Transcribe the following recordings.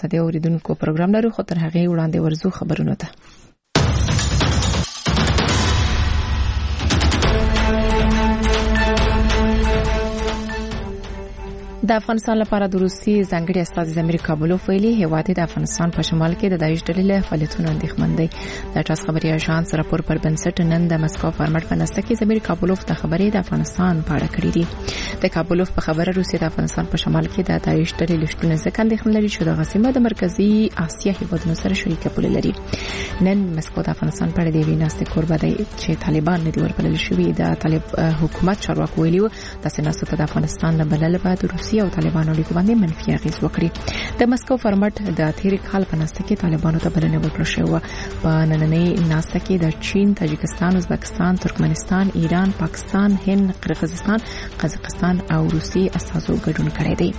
آزادي اوریدونکو پروګرام لرو، خو تر هغه وړاندې ورزو خبرونه ته. د افغانستان لپاره د روسي ځانګړي استازي زمیر کابلوف ویلي هیواد د افغانستان په شمال کې د داعش ډلې له فعالیتونو اندېښمن دی. د ټاس خبري اژانس راپور پر بنسټ نن د مسکو فارمټ په نسته کې زمیر کابلوف د خبرې د افغانستان په اړه کړې دي. د کابلوف په خبره روسي د افغانستان په شمال کې د داعش ډلې لشتونه ځکه اندېښمن لري چې د غسیمه د مرکزی اسیا هیوادونو سره شریکه پوله لري. نن مسکو د افغانستان په اړه د ویناستې کوربه دی چې طالبان نه دی وربلل شوی. د طالب حکومت چارواکو ویلي و د سیاست د افغانستان نه بلل بعد روسي او طالبانو اړیکو باندې منفي اغیز وکړي. د مسکو فارمټ د تیر کال په نسته کې طالبانو ته بلنه ورکړل شوې. په نننۍ نسته کې د چین، تاجکستان، ازبکستان، ترکمنستان، ایران، پاکستان، هند، قزاقستان، او روسي استازو ګډون کړی دی.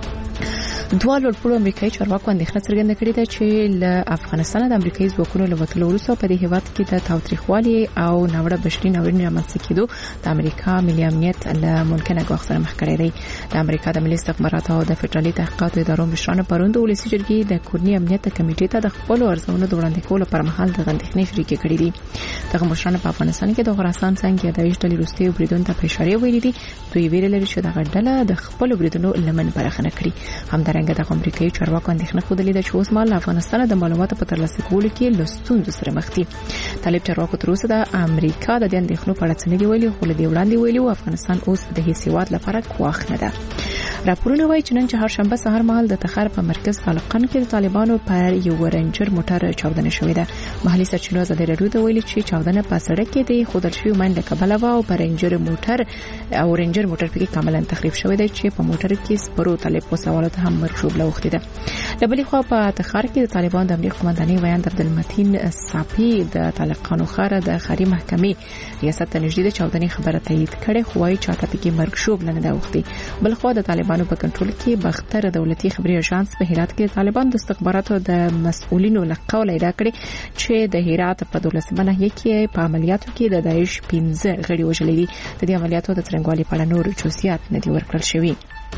دوه لوړپوړو امریکایي چارواکو اندېښنه څرګنده کړې ده چې له افغانستان د امریکایي ځواکونو له وتلو وروسته په دې هیواد کې د تاوتریخوالي او ناوړه بشري ناورین رامنځته کېدو د امریکا ملي امنیت له ممکنه ګواښ سره مخ کړی دی. د امریکا د ملي استخباراتو او د فدرالي تحقیقاتو ادارو مشرانو پروند ولسي جرګې د کورني امنیت کمیټې ته د خپل ارزونو د وړاندې کولو پر مهال د اندېښنې شریکې کړې دي. دغه مشرانو په افغانستان کې د خراسان څنګه د داعش ډلې وروستي بریدونو ته اشاره ویلې دي. دوی ویل لري چې دغه ډله د خپل بریدونو لمن برخه نه کړي. همدارنګه د امریکایي چارواکو اندېښنه خوده لیده چې اوس مهال افغانستان د معلوماتو په ترلاسه کولو کې له ستونزو سره مخ دي. طالب چارواکو تر اوسه د امریکا د اندېښنو په اړه څه نه دی ویلي، خو له دې وړاندې ویلي و افغانستان اوس د هیڅ هیواد لپاره ګواښ نه ده. راپورونه وايي چې نن چهارشنبه سهار مهال د تخار په مرکز طالقان کې د طالبانو پر یو رنجر موټر چاودنه شوې ده. محلي سرچینو ازادي راډیو ته ویلي چې چاودنه په سړک کې د خودل شوی منډه کبله و او پر رنجر موټر پکې کاملا تخریب شوی دی چې په موټر کې سپرو طالب په سوالات هم مرشوب لوخته ده. لبلې خو په تخار کې د طالبان د امنیت قومندانۍ ویاند عبدالمتین صافي د طالقانو خاره د خاري محکمې ریاست ته نږدې د چاودنې خبره تایید کړې، خو وايي چې پکې مرشوب نه ده وختي. بل خو د طالبانو په کنټرول کې بختر دولتي خبري اژانس په هرات کې طالبان د استخباراتو د مسؤلینو له قوله ادا کړې چې د هرات په 12 ناحیه کې په عملیاتو کې د داعش 15 غړي وژلي دي. د دې عملیاتو د څرنګوالي په اړه نور جزئیات نه دي ورکړل شوي.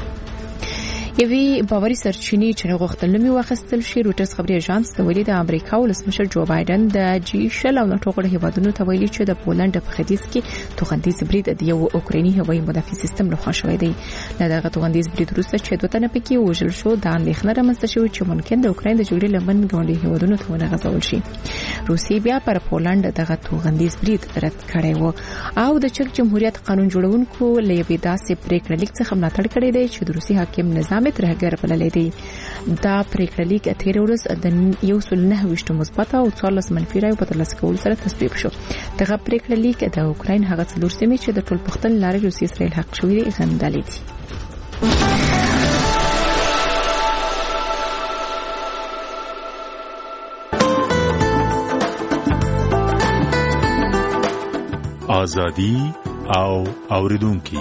یوی باوري سرچینې چې غوښتل نمی واخستل شي. روټرز خبري اژانس ته ویلي د امریکا ولسمشر جو بایدن د G7 او ناتو غړي هیوادونو ته ویلي چې د پولند په ختیځ کې توغندیز برید د یو اوکرایني هوایي مدافع سیستم لخوا شوی دی. دغه توغندیز برید وروسته چې دوه تنه پکې وژل شو د اندېښنه رامنځته شوې چې ممکن د اوکراین د جګړې لمن ګاونډي هیوادونو ته ونغځول شي. روسي بیا پر پولند دغه توغندیز برید رد کړی و او د چک جمهوریت قانون جوړونکو لوي داسې پریکړه لیک څخه ملاتړ کړی دی چې د روسي حاکم نظام ترهګر بللې دي. دا پریکړه لیک تیر ورځ د 129 مثبت او 14 منفي رایو په ترلاسه کولو سره تصویب شو. دغه پریکړه لیک د اوکراین هغه څلور سیمې چې د ټول پښتون لارې روسي اسرائیل حق شوی دی غندلې دي. آزادی او اوریدونکو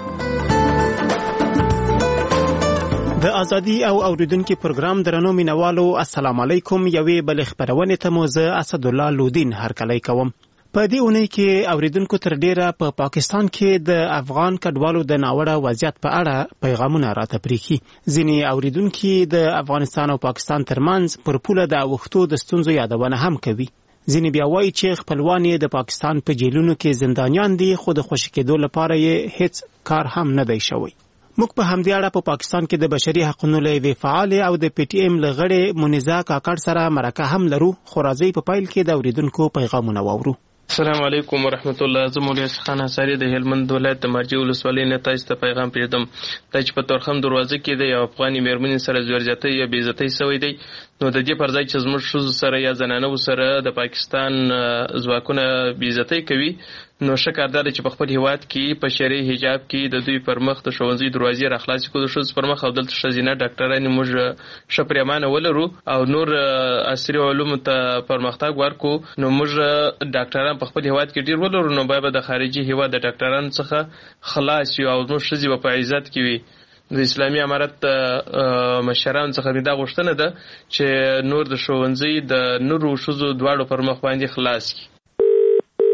د ازادي او اوریدونکو پروګرام درنو مینوالو السلام علیکم. یوې بل خبرونه ته موزه اسد الله لودین هرکلی کوم. په دې اونۍ کې اوریدونکو تر ډیره په پاکستان کې د افغان کډوالو د ناوړه وضعیت په اړه پیغامونه راته پریخي. ځینې اوریدونکو د افغانستان او پاکستان ترمنځ پر پوله د اوښتو د ستونزو یادونه هم کوي. ځینې بیا وایي چې خپلوان یې د پاکستان په جیلونو کې زندانیان دي، خو د خوشی کېدو لپاره یې هیڅ کار هم نه دی شوی. موږ په همدې اړه په پاکستان کې د بشري حقوقو لوی فعال او د پی ټی ایم لغړې منیزا کاکړ سره مرکه هم لرو. خو راځي په پایل کې د اوریدونکو پیغامونه واورو. السلام علیکم ورحمت الله. زه مولوی خان انصاری د هلمند ولایت د مرجع ولسوالۍ نه تاسو ته پیغام پېژدم. چې په تورخم دروازه کې د افغاني میرمنې سره زورجاتۍ یا بې عزتۍ شوې دی، نو د دې پر ځای چې زموږ ښځو سره یا زنانو سره د پاکستان ځواکونه بې عزتۍ کوي، نو ښه کار دا دی چې په خپل هیواد کې په شرعي حجاب کې د دوی پر مخ د ښوونځي دروازې راخلاصې کړو، د ښځو پر مخ، او دلته ښځینه ډاکټرانې موږ ښه پرېمانه ولرو او نور عصري علومو ته پرمختګ ورکړو، نو موږ ډاکټران په خپل هیواد کې ډېر ولرو، نو باید د خارجي هیواد د ډاکټرانو څخه خلاص یو او موږ ښځې به په عزت کې وي. د اسلامي امارت مشران څخه دا غوښتنه ده چې نور د ښوونځي د نورو ښځو دواړو پر مخ باندې خلاص کړي.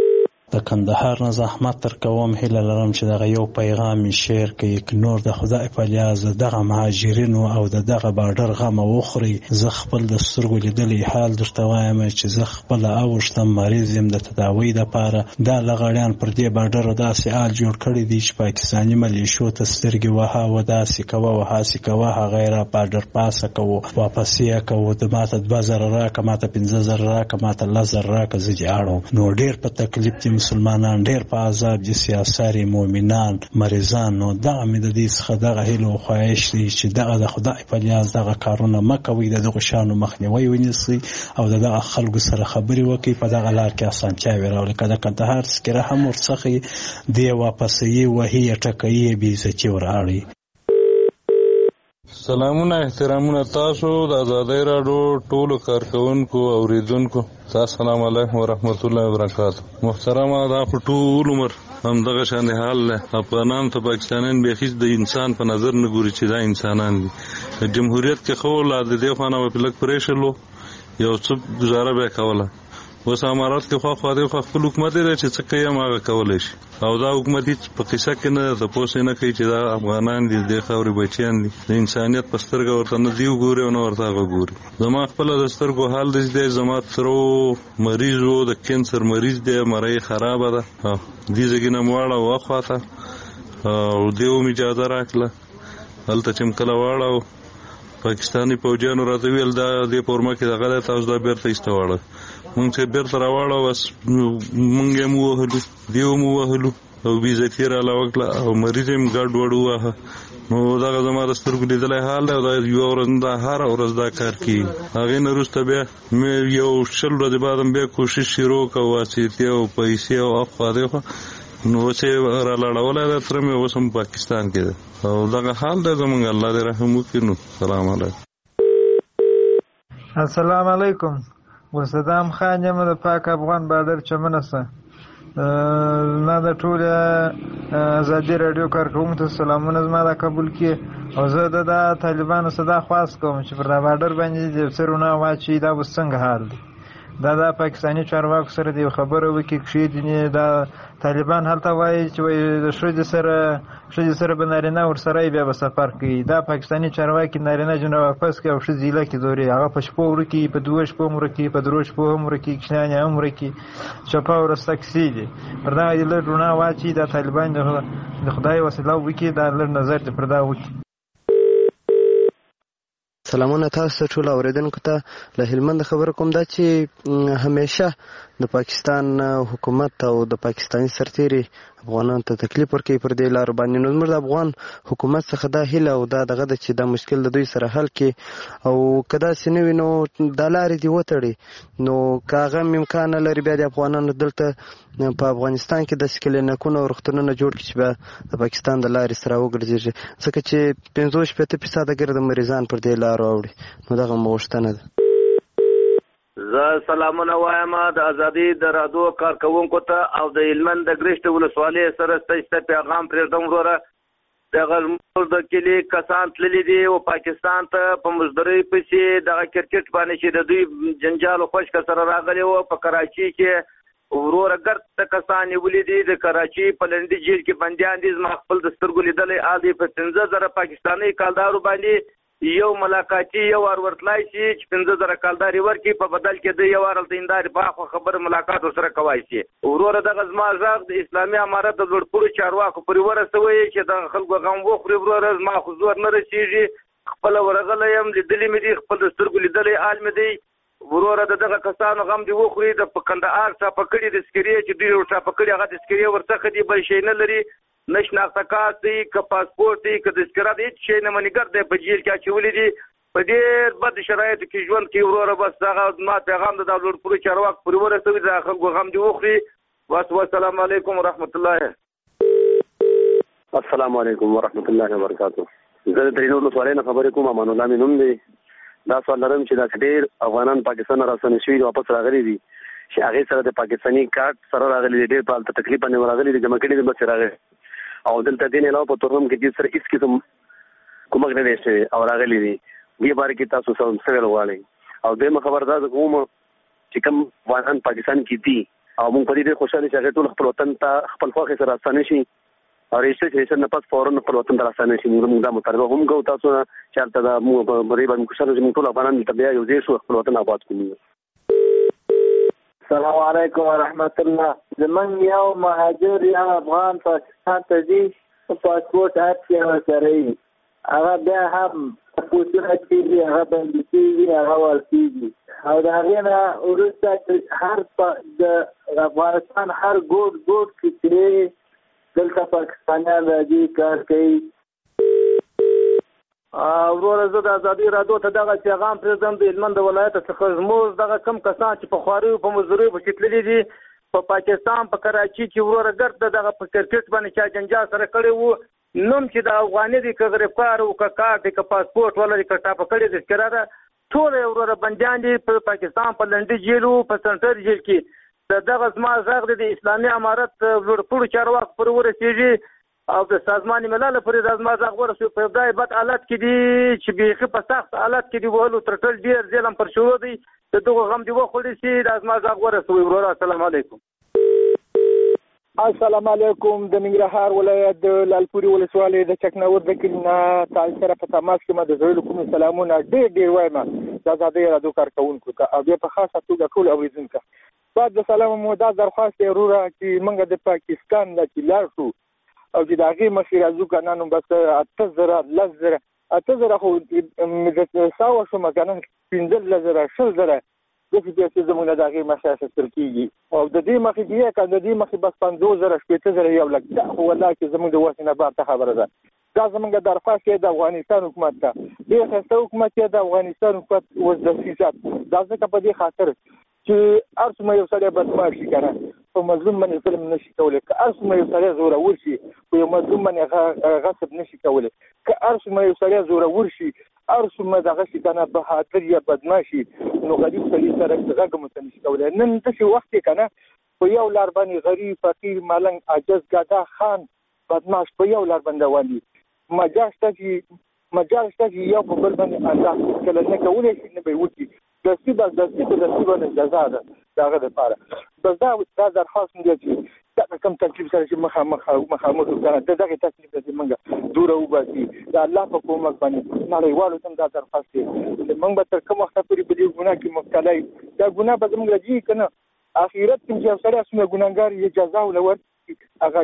د کندهار نه زحمت تر کوم هیله لرم چې دغه یو پیغام شیر کړي نور د خدای په لیاز دغه مهاجرینو او دغه بارډر غم وخوري. زه خپل د سترګو لیدلې حال درته وایم چې زه خپل اوښتم مریض یم د تداوی لپاره. دا لغړیان پر دې بارډر داسې حال جوړ کړی دی چې پاکستاني ملیشو ته سترګې وها و داسې کوه و هاسې کوه هغه یې را بارډر پاسه کوو واپس یې کوو د ماته 2000 راکه ماته 15000 راکه ماته 10000 راکه زه دې اړوم. نو ډېر په تکلیف دي مسلمانان ډېر په عذاب دي سیاساري مؤمنان مریضان. نو دغه مې د دې څخه دغه هیله او خواهش دی چې دغه د خدای په لیاز دغه کارونه مه کوئ دغه شانو مخنیوي ونیسئ او دغه خلکو سره خبرې وکړئ په دغه لار کې اسانتیاوې راولئ. که د کندهار تذکره هم ورڅخه دی واپس یې وهي ټکوي بې عزتي ورغاړي. سلامونه احترامونه تاسو د آزادۍ راډیو ټولو کارکونکو اوریدونکو تاسو السلام علیکم ورحمت الله وبرکاته. محترمه دا په ټول عمر هم دغه شان حال له افغانان ته پاکستانیان به هیڅ د انسان په نظر نه ګوري چې دا انسانان دي. جمهوریت کې خو لا د دې خانه په لک پرېشلو یو څه گزاره به کوله. اوس امارات کې خو د خپل حکومت دی چې څه کوي هغه کولای شي او دا حکومت هیڅ په قصه کې نه د پوسې نه کوي چې دا افغانان دي د خاورې بچیان دي د انسانیت په سترګه ورته نه دی وګوري او نه ورته وګوري. زما خپل د سترګو حال دی زما ترو مریض وو د کینسر مریض دی مړی خراب ده دې ځګنه مواړه واخواته او دیو می اجازه راکړه هلته چې مکله واړه پاکستانی فوجیانو راته ویل دا د پورما کې د غلط تاسو دا بیرته ایستواړه مونږ چې بیرته راوړه بس مونږ یې مو وهلو دیو مو وهلو او بې عزتي را لوکړه او مریض یې ګډ وډ وواهه. نو دغه زما د سترګو لیدلی حال دی او دا یوه ورځ دا هره ورځ دا کار کېږي. هغې نه وروسته بیا مې یو 10 ورځې بعد هم بیا کوشش شروع کړه واسطې او پیسې او اخوا دېخوا نو چې را لاړولی دا تره مې اوس هم پاکستان کې ده او دغه حال دی زمونږ الله دې رحم وکړي. نو سلام علیکم. السلام علیکم. ګلصدام خان یم د پاک افغان بارډر چمنه څه نه د ټول ازادي رادیو کارکوونکو ته سلامونه زما دا قبول کړي او زه د طالبانو صدا خواست کوم چې پر دا بارډر باندې د سرونه واچي دا اوس څنګه حال دی. دا د پاکستاني چارواکو سره د خبرو وکړي کښې دا طالبان هلته وایي چې د ښځې سره به نارینه ورسره بیا به سفر کوي. دا پاکستاني چارواکي نارینه جنه واپس کوي او ښځې ایله کې دوري هغه په شپو ورکي په 2 شپو هم ورکي په 3 شپو هم ورکي کښنیان یې هم ورکي چپه ورسته کیسې دي. پر دغه یې لږ رڼا واچي دا طالبان د خدای وسیله وکړي دا لږ نظر دې پر دا وکړي. سلامونه تاسو ټول اوریدونکو ته له هلمند خبر کوم دا چې همیشه د پاکستان حکومت او د پاکستاني سرتیري افغانانو ته تکلیف ورکوي پر دې لارو باندې. نو زموږ د افغان حکومت څخه دا هیله او دا دغه ده چې دا مشکل د دوی سره حل کړي او که داسې نه وي نو دا لارې دې وتړي. نو که هغه هم امکان نه لري بیا د افغانانو دلته په افغانستان کې داسې کلینیکونه او روغتونونه جوړ کړي چې بیا د پاکستان د لارې سره وګرځېږي ځکه چې 50-60% ګرده مریضان پر دې لارو اوړي. نو دغه مو غوښتنه ده. زه سلامونه وایم د ازادي د رادیو کارکوونکو ته او د هلمند د ګرشت ولسوالۍ سره ستاسو پیغام پرېږدم وروره. دغه زموږ د کلي کسان تللي دي او پاکستان ته په مزدورۍ پسې دغه کرکټ باندې چې د دوی جنجال او خوشکه سره راغلي وو په کراچي کې وروره ګرد کسان نیولي دي د کراچي په لنډي جیل کې بندیان دي. زما خپل د سترګو لیدلی حال دی په 15,000 پاکستاني کالدارو باندې یو ملاقاتي یو ورتلای شي چې 15,000 کالداري ورکړي په بدل کې د یو ورل دیندار باخو خبر ملاقات سره کوي شي. وروره دغه زما غږ د اسلامي امارت د لوړپوړو چارواکو پورې ورسوي چې د خلکو غم وخوري. وروره زما خو زور نه رسېږي خپل ورغلی یم لیدلي مې دي خپل د سترګو لیدلی حال مې دی. وروره دغه کسانو غم دی وخوري د کندهار څخه پکړي د سکري چې دوی ورته پکړي هغه د سکري ورڅخه دی بل شي نه لري نه شناخته کارت دی که پاسپورت دی که تذکره دی هېڅ شی نه منیګر دی په جیل کې اچولي دي په ډېر بد شرایطو کې ژوند کوي. وروره بس دغه زما پیغام د لوړپوړو چارواکو پورې ورسوي د خلکو غم دې وخوري. بس والسلام علیکم ورحمت الله. السلام علیکم ورحمت الله وبرکاته. زه د ترینو ولسوالۍ نه خبرې کوم. امان الله مې نوم دی. دا سوال لرم چې دا ډېر افغانان پاکستان راستنې شوي دي واپس راغلي دي چې هغې سره د پاکستاني کارت سره راغلي دي ډېر په هلته تکلیف باندې راغلي دي جمع کړي دي بس راغلي او دلته دې نه علاوه په تورغم کې دې سره هېڅ قسم کومک نه دی شوی او راغلي دي. دې باره کې تاسو څه ویل غواړئ؟ او دویمه خبر دا زه کوم چې کوم افغانان پاکستان کې دي او موږ په دې ډېر خوشاله چې هغه ټول خپل وطن ته خپل خوښ سره راستانه شي او رجسټریشن نه پس فورن خپل وطن ته راستانه شي. موږ دا مطالبه هم کوو تاسو چې هلته د موږ په دې باندې خوشاله چې موږ ټول افغانان دلته بیا یو ځای شو خپل وطن آباد کړو. السلام علیکم ورحمت الله. زمون یو مهاجر یا افغان پاکستان ته ځي پاسپورت هر څه ورسره هغه بیا هم پوښتنه کېږي هغه باندې کېږي هغه ورکېږي او د هغې نه وروسته هر د افغانستان هر ګوټ کې چې دلته پاکستانیان راځي کار کوي. وروره زه د ازادي راډیو ته دغه پیغام پرېږدم د هلمند د ولایت څخه زموږ دغه کم کسان چې په خواریو په مزدوریو پسې تللي دي په پاکستان په کراچي کې وروره ګرد دغه په کرکټ باندې چا جنجال سره کړی وو نوم چې د افغاني دی که غریبکار و که کار دی که پاسپورټ ولري که ټاپه کړې تذکره ده ټول یې وروره بندیان دي په پاکستان په لنډي جیل و په سنټر جیل کې دغه زما غږ د اسلامي امارت لوړپوړو چارواکو پورې ورسېږي او د سازمان ملل پورې د زما غږ ورسېږي. په ابتدایي بد حالت کې دي چې بیخي په سخت حالت کې دي وهلو تر ټول ډېر ظلم پر شروع دی د دغو غم دي وخوړي چې د زما غږ ورسوي. وروره السلام علیکم. السلام علیکم. د ننګرهار ولایت د لالپورې ولسوالۍ د چکنور د کلي نه تاسو سره په تماس کې د زړه کوم سلامونه ډېر وایم د ازادۍ راډیو کارکونکو ته او بیا په خاصه توګه ټول اوریدونکو بعد د سلام مو دا درخواست دی وروره چې موږ د پاکستان نه چې لاړ شو او چې د هغې مخې راځو که نه نو بس 8,000 خو ساوه شومه که نه 15,000 10,000 داسې بیا چې زموږ نه د هغې مخې اخیستل کېږي او د دې مخې بیا که د دې مخې بس 50,000 شپېته یو لک دا خو والله چې زموږ د وسې نه بهر خبره ده. دا زموږ درخواست دی د افغانستان حکومت ته ډېر ښایسته حکومت دی د افغانستان حکومت اوس د سیاست دا ځکه په دې خاطر چې هر څومره یو سړی بدمعاش شي که نه په مظلوم باندې ظلم نه شي کولی که هر څومره یو سړی زورور شي په یو مظلوم باندې غصب نه شي کولی که هر څومره یو سړی زورور شي هر څومره دغه شي که نه بهادر یا بدمعاشي نو غریب سړي سره غږ هم ورته نه شي کولی. نن داسې وخت کې که نه په یو لار باندې غریب فقیر ملنګ عاجز ګاډا خان بدمعاش په یو لار باندې روان دي. مجال شته چې یو په بل باندې انداز هېڅکله نه کولی شي نه به یې وکړي دستي باندې جزا ده د هغه دپاره. بس دا درخواست دی چې دغه کوم تکلیف سره چې مخامخ وکړو د دغې تکلیف نه چې موږ دوره وباسي د الله په کومک باندې نړیوالو ته هم دا درخواست دی چې موږ به تر کوم وخته پورې په دې ګناه کې مبتلا یو دا ګناه به زموږ راځي که نه اخرت کې چې یو سړی څومره ګناهګار یې جزا ولور هغه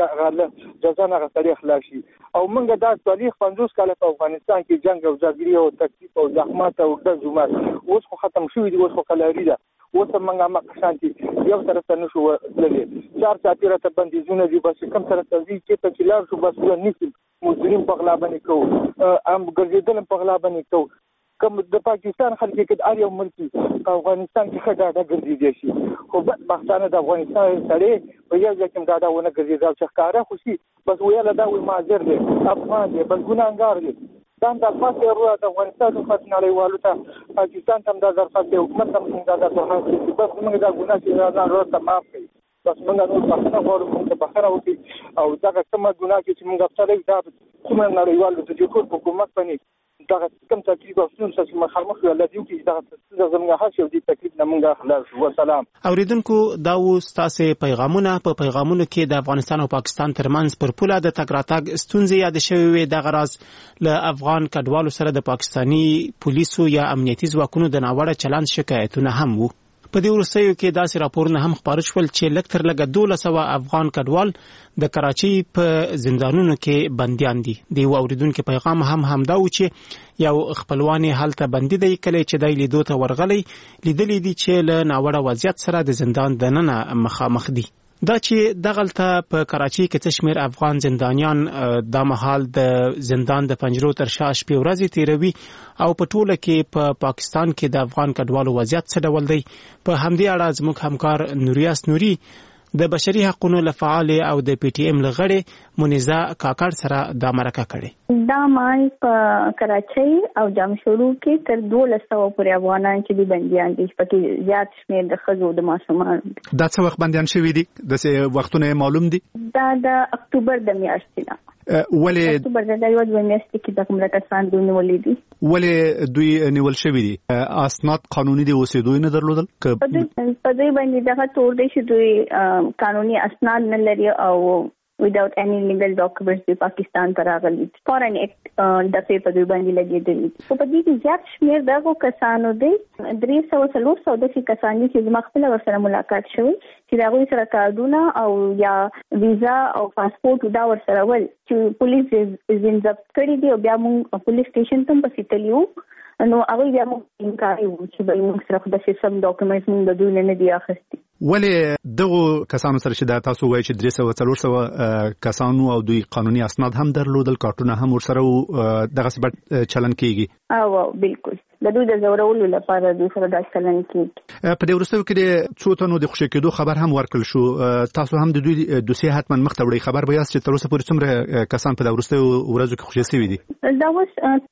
جزا نه هغه سړی خلاص شي او موږ دا 40-50 کاله په افغانستان کې جنګ او جګړې او تکلیف او زحمت او ګډ زمات اوس خو ختم شوي دي اوس خو کلاري ده اوس هم موږ هماغه شانتي یو سره ته نه شو تللی 4 ساعتې راته بندیزونه دي بس کوم سره ته ځي چېرته چې لاړ شو بس ونیسي مجرم په غلا باندې کوو هم ګرځېدل هم په غلا باندې کوو کوم د پاکستان خلک کې هر یو ملک افغانستان کې ښه ډاډه ګرځېدی شي خو بدبختانه د افغانستان سړی په یو ځای کې ډاډه ونه ګرځېده او چې ښکاره خو شي بس ویله دا وایي معذر دی افغان دی بس ګناهګار دی. دا هم درخواست دی وروره د افغانستان حکومت نړیوالو ته پاکستان ته هم دا درخواست دی حکومت ته هم دا درخواست دی چې بس موږ دا ګناه چې ځان ته معاف کړي بس موږ نور بخښنه غواړو موږ ته بخښنه وکړي او دغه کومه ګناه چې موږ افتلی دا څومره نړیوالو ته چې ټول په حکومت باندې دغه کوم تکلیف او ستونزه چې مخامخ یو الله دې وکړي دغه ستونزه زموږ هر شی دې تکلیف نه موږ خلاص شو. والسلام. اوریدونکو دا و ستاسو پیغامونه په پیغامونو کې د افغانستان او پاکستان ترمنځ پر پوله د تګ راتګ ستونزې یاد شوي وي. دغه راز له افغان کډوالو سره د پاکستاني پولیسو یا امنیتي ځواکونو د ناوړه چلند شکایتونه هم وو. په دې وروستیو کې داسې راپورونه هم خپاره شول چې لږ تر لږه 1200 افغان کډوال د کراچۍ په زندانونو کې بندیان دي. د یو اوریدونکو پیغام هم همدا و چې یو خپلوان هلته بندي دی کله چې دای لیدو ته ورغلی لیدلی دي چې له ناوړه وضعیت سره د زندان دننه مخامخ دي. دا چې دغلته په کراچۍ کې څه شمېر افغان زندانیان د مهال د زندان د پنجرو تر شا شپې ورځې تیروي او په ټوله کې په پاکستان کې د افغان کډوالو وضعیت څه ډول دی. په همدې اړه زموږ همکار نوریاس نوري د بشري حقوقو لفعال او د پی ټی ایم لغړې منیزه کاکړ سره د مرکه کړي. دا مال په کراچۍ او جمشورو کې تر 1200 پورې افغانان چې دي بنديان دي پکې زیات شمېر د ښځو د ماشومان. دا څه وخت بنديان شوي دي؟ د څه وختونه معلوم دي؟ دا د اکتوبر د میاشتې نه. ولې اکتوبر د یو د میاشتې کې د کوم کسان دوی نیولې دي ولې دوی نیول شوی دي اسناد قانوني دي اوسېدو نه درلودل په دوی باندې دغه تور دی چې دوی قانوني اسناد نه لري او without any legal documents د پاکستان ته راغلي فورن اکټ د په دوی باندې لګیدلی په دې کې زیات شمیر دغه کسانو دي 340 د کسانو چې مخکله ورسره ملاقات شوی چې دغه سره کارډونه او یا ویزا او پاسپورت دا ورسره ول چې پولیس ضبط کړی دی او بیا موږ پولیس سټیشن ته پسیتلیو نو هغه بیا موږ انکار وکړو چې به موږ سره د سیستم ډاکومنټس موږ د دوی نه دی اخیستي ولې دغه کسانو سره چې دا تاسو وایي چې 340 کسانو او دوی قانوني اسناد هم درلودل کارتونه هم ورسره دغه سبب چلن کیږي او بالکل د دوی د زورولو لپاره دوی سره دا چلن کیږي په دې ورستو کې د څو تنو د خوشی کېدو خبر هم ورکړل شو تاسو هم د دوی دوسیه حتما مخته وړي خبر به یاست چې تر اوسه پورې څومره کسان په دې ورستو ورځو کې خوشی شوي دي دا اوس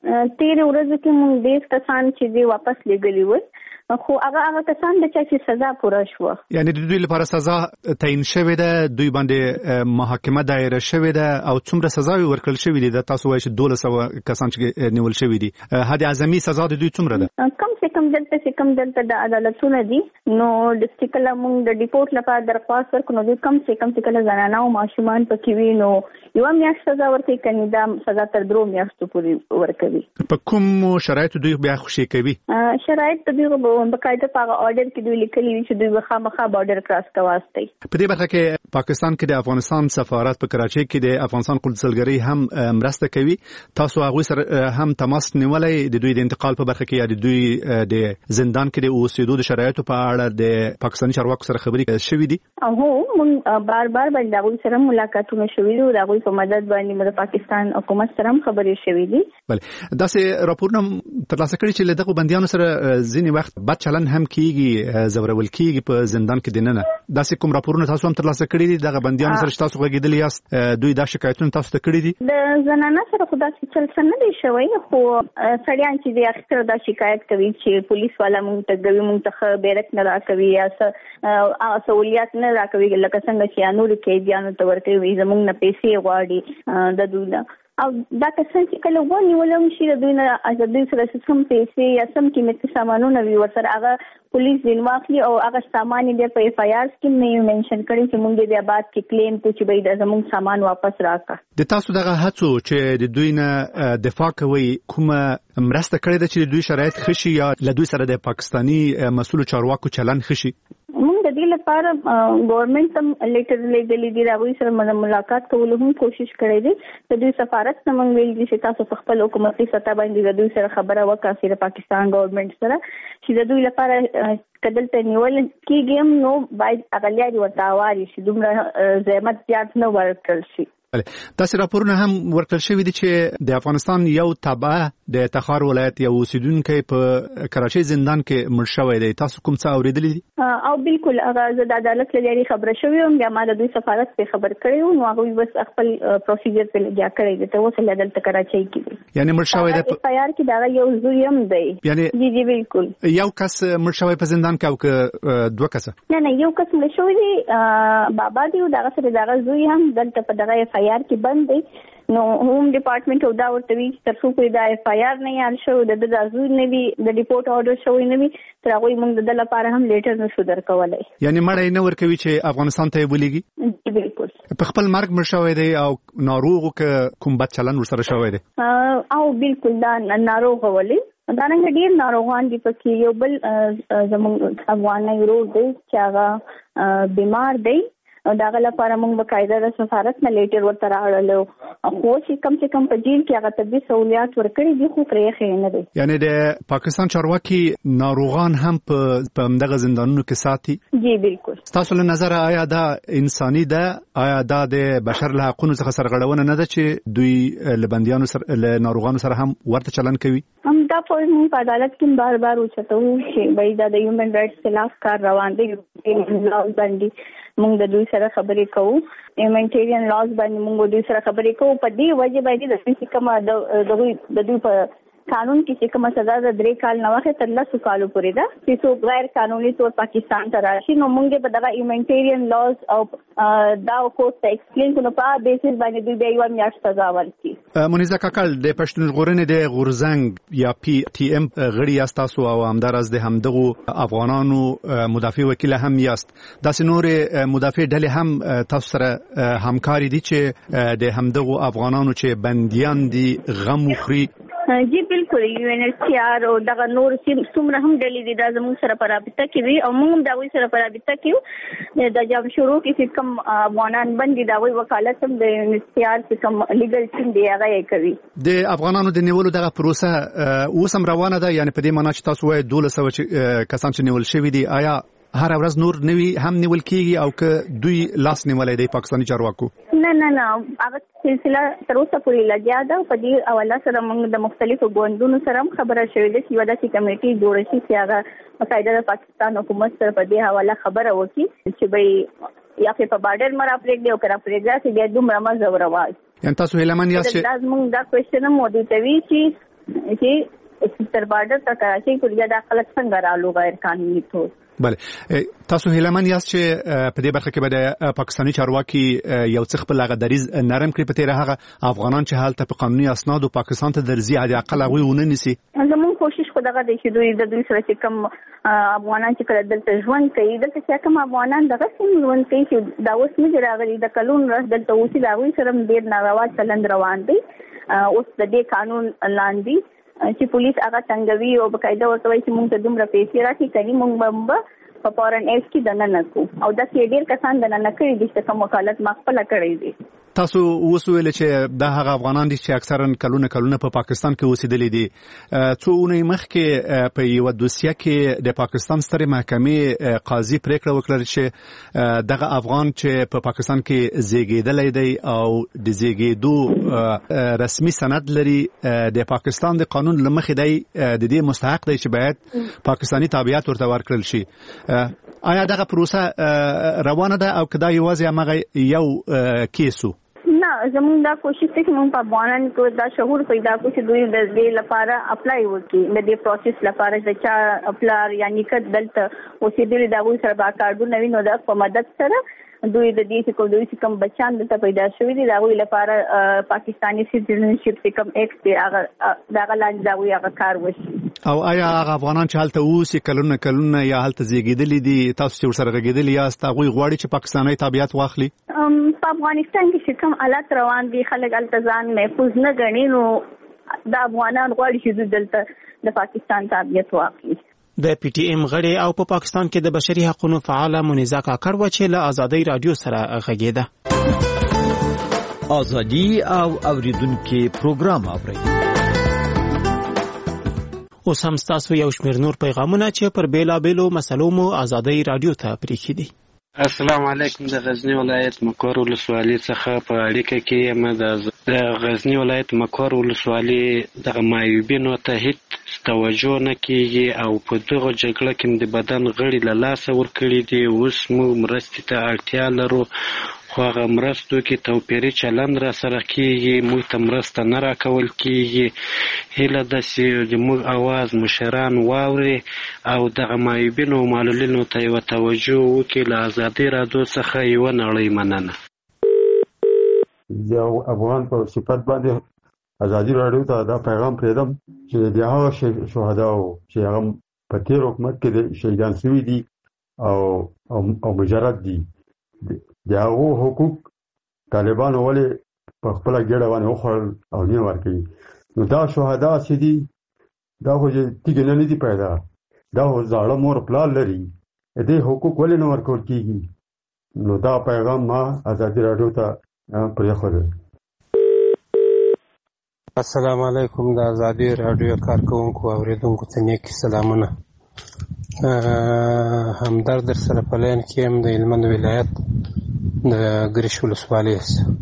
13 ورځې کې موږ د کسان چې دی واپس لګلی و خو هغه کسان د چا چې سزا پوره شو یعنی د دوی لپاره سزا تعیین شوې ده دوی باندې محاکمه دایره شوې ده او څومره سزا ورکړل شوې ده تاسو وایي چې 1200 کسان چې نیول شوي دي حد اعظمي سزا د دوی څومره ده کم سے کم دلته د عدالتونو دي نو ډیسټریکټ لمون د ډیپورت لپاره درخواست ورکړو نو کم سے کم زنانه او ماشومان پکې وي نو یو میاشت سزا ورکړي کني دا سزا تر 2 میاشتو پورې ورکوي په کوم شرایط دوی بیا خوشي کوي شرایط دوی بقاعده په اورډر کې دوی لیکلي چې دوی خامخا بارډر کراس کواسته په دې برخه کې پاکستان کې د افغانستان سفارت په کراچۍ کې د افغانستان قونسلګرۍ هم مرسته کوي تاسو هغه سره هم تماس نیولای د دوی د انتقال په برخه کې یا د دوی د زندان کې د اوسېدو د شرایطو په اړه د پاکستاني چارواکو سره خبرې شوې دي هو مونږ بار باندې دغه سره ملاقاتونه شوې دي دغه په مدد باندې د پاکستان حکومت سره خبرې شوې دي بله داسې راپورونه ترلاسه کړي چې دغه بنديانو سره ځینې وخت بد چلن هم کیږي زورول کیږي په زندان کې دننه داسې کوم راپورونه تاسو هم ترلاسه کړي دي دغه بنديانو سره تاسو غږیدلی یاست دوی دا شکایتونه تاسو ته کړي دي د زنانه سره خدا چې چل څه نه دی شوی خو سړیان چې د اخر دا شکایت کوي چې پولیس والا مونږ ته کوي مونږ ته بیرک نه راکوي یا سہولیات نه راکوي لکه څنګه چې انور کې ځانو ته ورکوي زمونږ نه پیسې غواړي د دوی او دا کسان چې کله ونی ولوم شي د دوی نه د دوی سره سم پیسې یا سم قیمتي سامانونه وي ورسره هغه پولیس ځین واخلي او هغه سامان یې په اف آی آر کې نه منشن کړي چې موږ بیا بعد کې کلیم کوو چې به د زموږ سامان واپس راکړه د تاسو دغه هڅو چې د دوی نه دفاع کوي کومه مرسته کړې ده چې دوی شرایط خشي یا له دوی سره د پاکستانی مسؤل چارواکو چلن خشي موږ د دې لپاره ګورنمنت تم لیټر لګلې دي راوي سره ملاقات کولو هم کوشش کړې دي د دوی سفارت ته موږ ویل دي چې تاسو خپل حکومتي سطح باندې د دوی سره خبره وکړئ د پاکستان ګورنمنت سره چې د دوی لپاره کدل ته نیول کېږي نو باید اغلیاري ورته وایي چې دومره زحمت زیات نه ورکړل شي تاسو راپورونه هم ورکړل شوی دي چې د افغانستان یو تابع د تخار ولایت یو اوسیدونکو په کراچۍ زندان کې مړ شوی دی تاسو کوم څه اوریدلی دي او بالکل هغه د عدالت لري خبره شوی او بیا د دوی سفارت په خبر کړیو نو هغه بس خپل پروسیجر په لګیا کړی دی ته وسله عدالت کراچۍ کې یعنی مړ شوی دی په یار کې دا یو زوی هم دی یعنی جی بالکل یو کس مړ شوی په زندان کې او دوه کس نه یو کس مړ شوی دی بابا دی دا سره دا زوی هم دلته په دغه اف آی آر کې بند دی نو هوم ډپارټمنټ او دا ورته وی چې تر څو کوئی دا اف آی آر نه یاد شو د دازو نه وی د ریپورت اورډر شوی نه وی تر هغه موږ د لپاره هم لیټر نشو درکولای یعنی مړی نه ورکوي چې افغانستان ته بولیږي بالکل په خپل مرګ مړ شوی دی او ناروغ کوم بد چلن ورسره شوی دی او بالکل دا ناروغ ولی دا نه ډیر ناروغان دي پکې یو بل زموږ افغاني ورور دی چې هغه بیمار دی دا غل لپاره موږ بقاعده د سفارت نه لیټر ورته راغلو خو چې کم سے کم په جیل کې هغه طبي سہولیات ورکړي دي خو پرې خې نه دي یعنی د پاکستان چارواکي ناروغان هم په دغه زندانونو کې ساتي جی بالکل تاسو له نظر آیا دا انساني ده آیا دا د بشر له حقوقو څخه سرغړونه نه ده چې دوی لبنديانو سره له ناروغانو سره هم ورته چلن کوي هم دا په عدالت کې بار وچتو چې بای دا د هیومن رائټس خلاف کار روان دي باندې موږ د دوی سره خبرې کوو هیومانیټیرین لاز باندې موږ دوی سره خبرې کوو په دې وجه باندې د کومه د دوی په قانون کې چې کومه سزا د 3 کال نه واخې تر 10 کالو پورې ده چې څوک غیر قانوني تور پاکستان ته راشي نو موږ به دغه هیومانیټیرین لاز او دا کورس ته ایکسپلین کوو په بیسس باندې دوی به یو میاشت سزا ورکړي. منیزه کاکل د پښتون ژغورنې د غورزنګ یا پی ټی ام غړي یاست تاسو او همدارس د همدغه افغانانو مدافع وکیل هم یاست. داسې نور مدافع ډلې هم تاسو سره همکاري دي چې د همدغه افغانانو چې بنديان دي غم وخوري؟ جی بالکل UNHCR او دغه نور څومره هم ډلې دي دا زموږ سره په رابطه کې وي او موږ هم دا وی سره په رابطه کې د جام شروع کې کوم افغانان باندې دا وی وکالت هم د UNHCR چې کوم لیګل ټیم دی هغه کوي. د افغانانو د نیولو دغه پروسه اوس هم روانه ده، یعنی په دې معنی چې تاسو وایي 1200 کسان چې نیول شوي دي آیا هر ورځ نور نوی هم نیول کیږي او که دوی لاس نیولای دی پاکستاني چارواکو؟ نه هغه سلسله تر اوسه پورې لګیا ده. په دې حواله سره موږ د مختلفو ګوندونو سره خبره شوې ده چې یو داسې کمیټي جوړ شي چې هغه باقاعده د پاکستان حکومت سره په دې حواله خبره وکړي چې به یا په بارډر مرا پرېږدي او کرا پرېږدي چې بیا دومره مزه ورواي. یعنی تاسو هیلمن یاست چې موږ دا کوېشن مو دي کوي چې تر بارډر ته کراچۍ پورې دا خلک څنګه رالو غیر قانوني تور. بله تاسو هیلمن یاست چې په دې برخه کې به د پاکستاني چارواکي یو څه خپل هغه دریز نرم کړي په تیر هغه افغانان چې حالت په قانوني اسناد او پاکستان ته درځي عادي اقل هغه ونه نسی. زموږ کوشش خو دغه دی چې دوی سره چې کوم افغانان چې کله دلته ژوند کوي دلته چې کوم افغانان دغه څنګه ژوند کوي چې دا اوس نه راغلي د کلون راځ دلته اوسې دا وی سره ډیر ناروا چلند روان دي. اوس د دې قانون لاندې چې پولیس هغه څنګه او بقاعده ورته وایي چې موږ ته دومره پیسې راکړي کوي موږ به په فورن ایف کې دننه کو او دا ډېر کسان دننه کړی دي چې کوم وکالت مخفله کړی دي. تاسو وسویل چې دا هغه افغانان دي چې اکثرا کلونه په پاکستان کې اوسېدلي دي. څو اونۍ مخکې په یو دوسیه کې د پاکستان ستر محکمې قاضي پریکړه وکړه چې دغه افغان چې په پاکستان کې زیږیدلی دی او د زیږیدو رسمي سند لري د پاکستان د قانون لمخې دی د دې مستحق دی چې باید پاکستاني تابعیت ورته ورکړل شي. آیا دغه پروسه روانه ده او کدا یوازې هغه یو کیسو؟ نه زموږ دا کوشش دی چې موږ په افغانانو کې دا شعور پیدا کړو چې دوی د دې لپاره اپلای وکړي د دې پروسس لپاره چې چا اپلار یعنی کله دلته اوسېدلي دا وایي سره با کارډونه وي نو دا په مدد سره دوی د دې چې کوم بچان دلته پیدا شوي دي دا وایي لپاره پاکستاني سټیزنشپ چې کوم ایکټ دی هغه دغه لاندې دا وایي هغه کار وشي. او آیا هغه افغانان چې هلته اوسي کلونه یا هلته زیږیدلي دي تاسو چې ورسره غږیدلي یاست هغوی غواړي چې پاکستاني تابعیت واخلي؟ په افغانستان کې چې کوم حالات روان دي خلک هلته ځان محفوظ نه ګڼي نو دا افغانان غواړي چې دلته د پاکستان تابعیت واخلي. د پی ټی ام غړي او په پاکستان کې د بشري حقوقو فعال منیزه کاکړ و چې له آزادۍ رادیو سره غږیده. آزادي او اوریدونکو پروګرام اوري. اوس هم تاسو یو شمېر نور پیغامونه چې پر بیلابېلو مسلو مو آزادۍ رادیو ته پریښي دي. السلام علیکم. د غزنی ولایت مکور ولسوالۍ څخه په اړیکه کې یم. د غزنی ولایت مکور ولسوالۍ د معیوبینو ته هیڅ توجه نه کیږي او په دغه جګړه کې د بدن غړي له لاسه ورکړي دي. اوس موږ مرستې ته اړتیا لرو خو هغه مرستو کې توپیري چلند را سره کیږي، موږ ته مرسته نه راکول کیږي. هیله ده چې د موږ اواز مشران واوري او دغه معیوبینو او معلولینو ته یوه توجه وکړي. له ازادۍ رادیو څخه یوه نړۍ مننه. یو افغان په صفت باندې ازادي رادیو ته دا پیغام پرېږدم چې د هغه شهداو چې هغه په تېر حکومت کې شهیدان شوي دي او مجرد دي د هغو حقوق طالبانو ولې په خپله ګېډه باندې وخوړل او نه ورکوي. نو دا شهدا چې دي دا خو تیږې نه دي پیدا، دا خو زاړه مور پلار لري، دې حقوق ولې نه ورکول کېږي. نو دا پیغام ما ازادي رادیو ته پرېښودی. السلام علیکم. د ازادي رادیو کارکوونکو او اوریدونکو ته نیک سلامونه. همدرد در سره په لاین کې یم د هلمند ولایت د ګرش ولسوالۍ.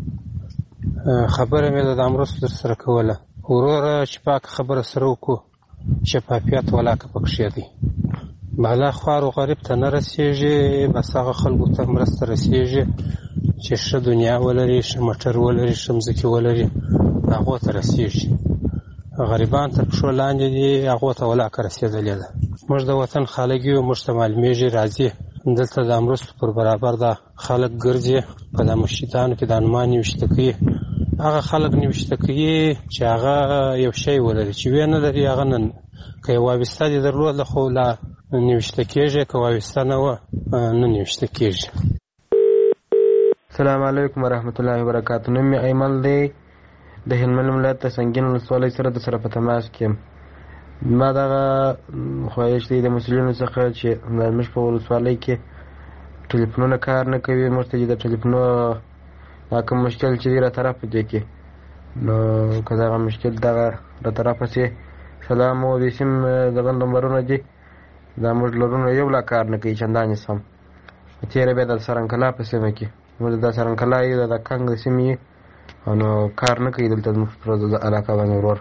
خبره مې د مرستو در سره کوله. وروره چې پاک خبره سره وکړو شفافیت ولاکه پکښې دی. بالا خوار و غریب ته نه رسېږي، بس هغه خلکو ته مرسته رسېږي چې ښه دنیا ولري، ښه موټر ولري، ښه مځکې ولري، هغو ته رسېږي. غریبان تر پښو لاندې دي هغو ته ولاکه رسېدلې ده. موږ د وطن خلک یو، موږ ته معلومېږي راځي دلته د مرستو پر برابر دا خلک ګرځي په دا مسجدانو کې د انمان نیوشته کوي. هغه خلک نیوشته کوي چې هغه یو شی ولري چې وی نه لري هغه نن که یو وابسته دې درلوده خو لا نیوشته کېږي، که وابسته نه وه نه نیوشته کېږي. السلام علیکم ورحمت الله وبرکاتو. نوم مې ایمل دی، د هلمند ولایت د سنګین ولسوالۍ سره د سره په تماس کې یم. ما دغه خواهش دی د مسؤلینو څخه چې زموږ په ولسوالۍ کې ټلیفونونه کار نه کوي، موږ ته د ټلیفونو دا کوم مشکل چې دی را طرفه دی کې، نو که دغه مشکل دغه را طرفه سي سلام او د سیم دغه نمبرونه دي دا موږ لرونو یو لا کار نه کوي چندانې سم. تېره بیا د سرنکلا په سیمه کې موږ د سرنکلا یو د کنګ د سیمې او نو کار نه کوي دلته زموږ په علاقه باندې.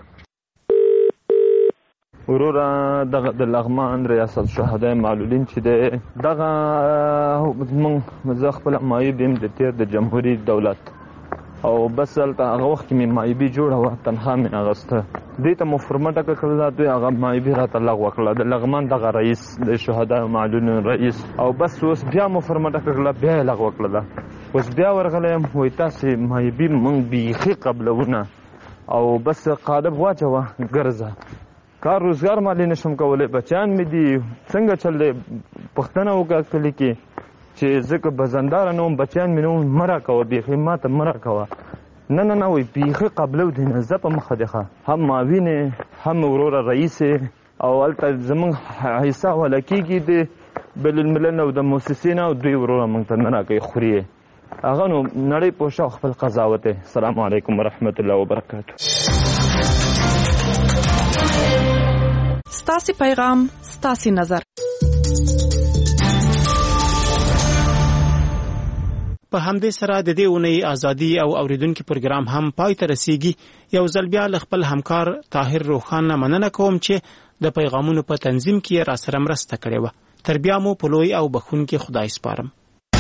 وروره دغه د لغمان ریاست شهدای معلولین چې دی دغه زه خپله معیوب یم د تېر د جمهوري دولت او بس هلته هغه وخت کې مې معیوبي جوړه وه، تنخوا مې اخیسته. دوی ته مو فرمه ټکه کړله، دوی هغه معیوبي راته لغوه کړله، د لغمان دغه رئیس د شهدای معلولین رئیس، او بس اوس بیا مو فرمه ټکه کړله بیا یې لغوه کړله. اوس بیا ورغلی یم وایي تاسې معیوبي موږ بیخي قبلونه او بس قالب واچوه ګرځه، کار روزګار مالې نشم کولی، بچیان مې دي څنګه چل دی. پوښتنه وکړه کلي کې چې زه که بزنداره نه وم بچیان مې نه وم مه راکوه، بیخي ما ته مه راکوه. نه نه نه وایي بیخي قبلو دی نه، زه په مخه دی ښه، هم معاون هم وروره رئیس او هلته زموږ حصه حواله کېږي د بین الملل او د موسسې نه او دوی وروره موږ ته نه راکوي خوري هغه. نو نړۍ پوه شه خپل قضاوت دی. السلام علیکم ورحمت الله وبرکاتو. ستاسې پیغام ستاسې نظر. په همدې سره د دې اونۍ ازادي او اوریدونکو پروګرام هم پای ته رسیږي. یو ځل بیا له خپل همکار طاهر روخان مننه کوم چې د پیغامونو په تنظیم کې را سره مرسته کړې و. تر بیا مو په لوی او بخښونکي خدای سپارم.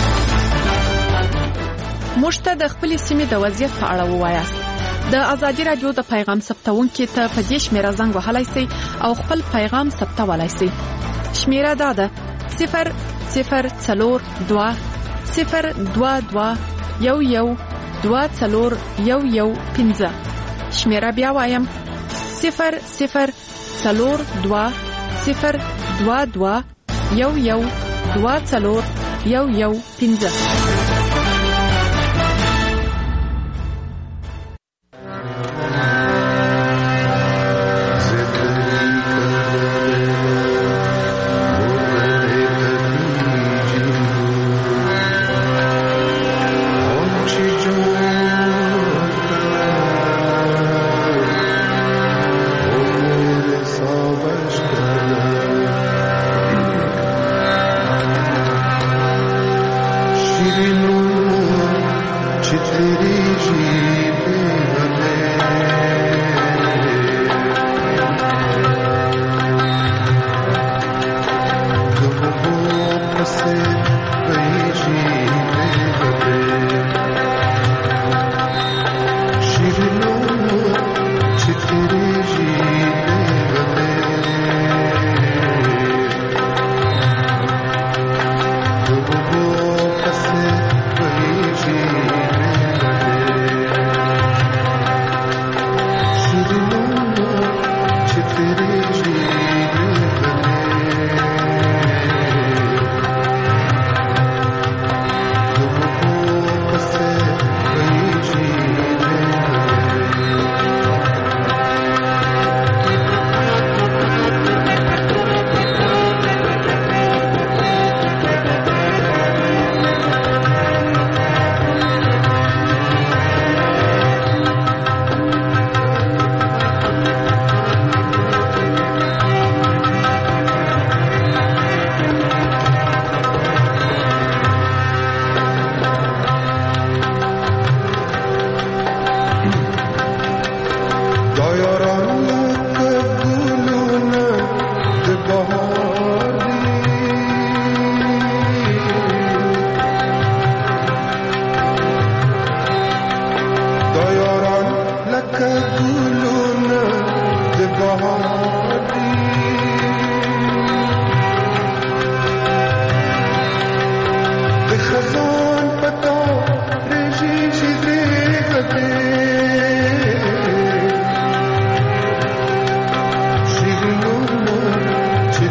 موږ ته د خپل سیمې د وضعیت په اړه ووایاست. د ازادي رادیو د پیغام ثبتونکو ته په دې شمیره زنګ وهلای شئ او خپل پیغام ثبتولای شئ. شمیره دا ده 004 022 11 2415. شمیره بیا وایم 004 022 11 2415.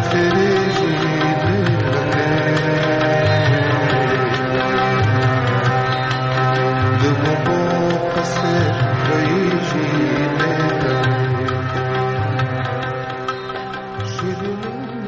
तेरे